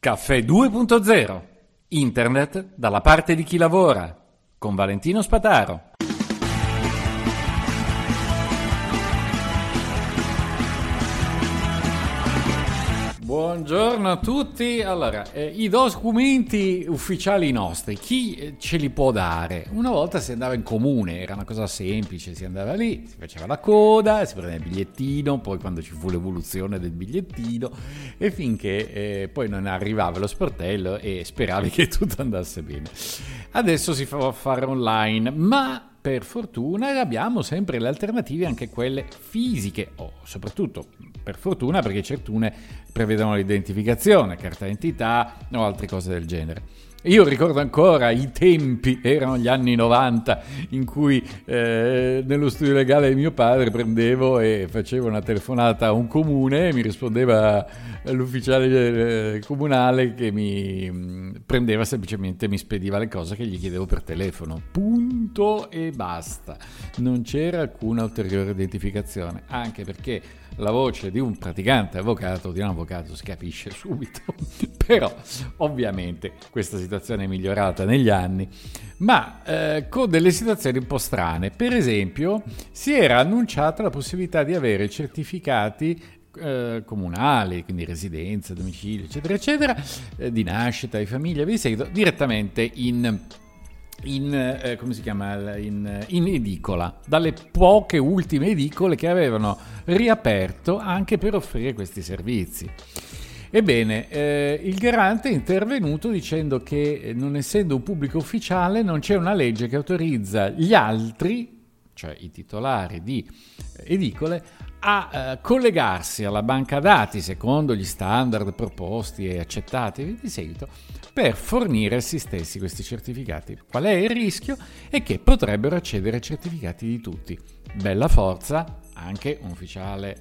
Caffè 2.0. Internet dalla parte di chi lavora. Con Valentino Spataro. Buongiorno a tutti. Allora, i documenti ufficiali nostri, chi ce li può dare? Una volta si andava in comune, era una cosa semplice, si andava lì, si faceva la coda, si prendeva il bigliettino, poi quando ci fu l'evoluzione del bigliettino, e finché poi non arrivava lo sportello e speravi che tutto andasse bene. Adesso si fa fare online, ma per fortuna abbiamo sempre le alternative, anche quelle fisiche, o soprattutto per fortuna perché certune prevedono l'identificazione, carta d'identità o altre cose del genere. Io ricordo ancora i tempi, erano gli anni 90, in cui nello studio legale di mio padre prendevo e facevo una telefonata a un comune e mi rispondeva l'ufficiale comunale che mi prendeva semplicemente, mi spediva le cose che gli chiedevo per telefono. Punto e basta. Non c'era alcuna ulteriore identificazione, anche perché la voce di un praticante avvocato, di un avvocato, si capisce subito. Però ovviamente questa situazione è migliorata negli anni, ma con delle situazioni un po' strane. Per esempio, si era annunciata la possibilità di avere certificati comunali, quindi residenza, domicilio, eccetera, eccetera, di nascita, di famiglia, vi seguito, direttamente in edicola, dalle poche ultime edicole che avevano riaperto anche per offrire questi servizi. Ebbene, il garante è intervenuto dicendo che, non essendo un pubblico ufficiale, non c'è una legge che autorizza gli altri, cioè i titolari di edicole, a collegarsi alla banca dati secondo gli standard proposti e accettati di seguito per fornire a essi stessi questi certificati. Qual è il rischio? È che potrebbero accedere ai certificati di tutti. Bella forza, anche un ufficiale,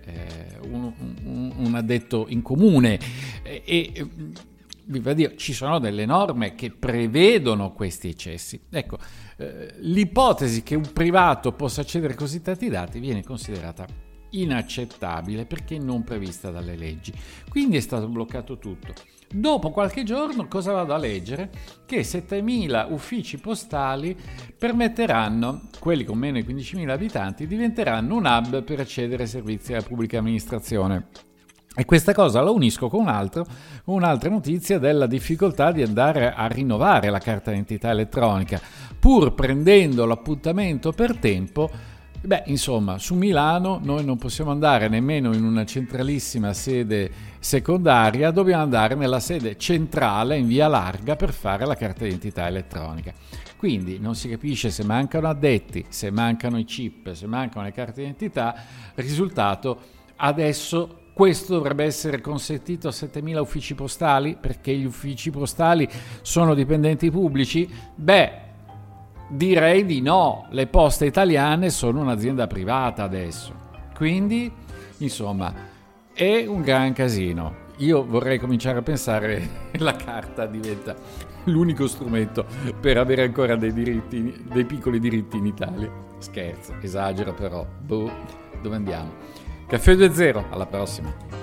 un addetto in comune e viva Dio, ci sono delle norme che prevedono questi eccessi. Ecco, l'ipotesi che un privato possa accedere a così tanti dati viene considerata inaccettabile perché non prevista dalle leggi. Quindi è stato bloccato tutto. Dopo qualche giorno, cosa vado a leggere? Che 7.000 uffici postali permetteranno, quelli con meno di 15.000 abitanti, diventeranno un hub per accedere ai servizi alla pubblica amministrazione. E questa cosa la unisco con un'altra notizia della difficoltà di andare a rinnovare la carta d'identità elettronica, pur prendendo l'appuntamento per tempo. Beh, insomma, su Milano noi non possiamo andare nemmeno in una centralissima sede secondaria, dobbiamo andare nella sede centrale in via Larga per fare la carta d'identità elettronica. Quindi non si capisce se mancano addetti, se mancano i chip, se mancano le carte d'identità. Risultato, adesso questo dovrebbe essere consentito a 7.000 uffici postali perché gli uffici postali sono dipendenti pubblici? Beh, direi di no, le poste italiane sono un'azienda privata adesso, quindi insomma è un gran casino. Io vorrei cominciare a pensare che la carta diventa l'unico strumento per avere ancora dei piccoli diritti in Italia. Scherzo, esagero però, dove andiamo? Caffè 2.0, alla prossima.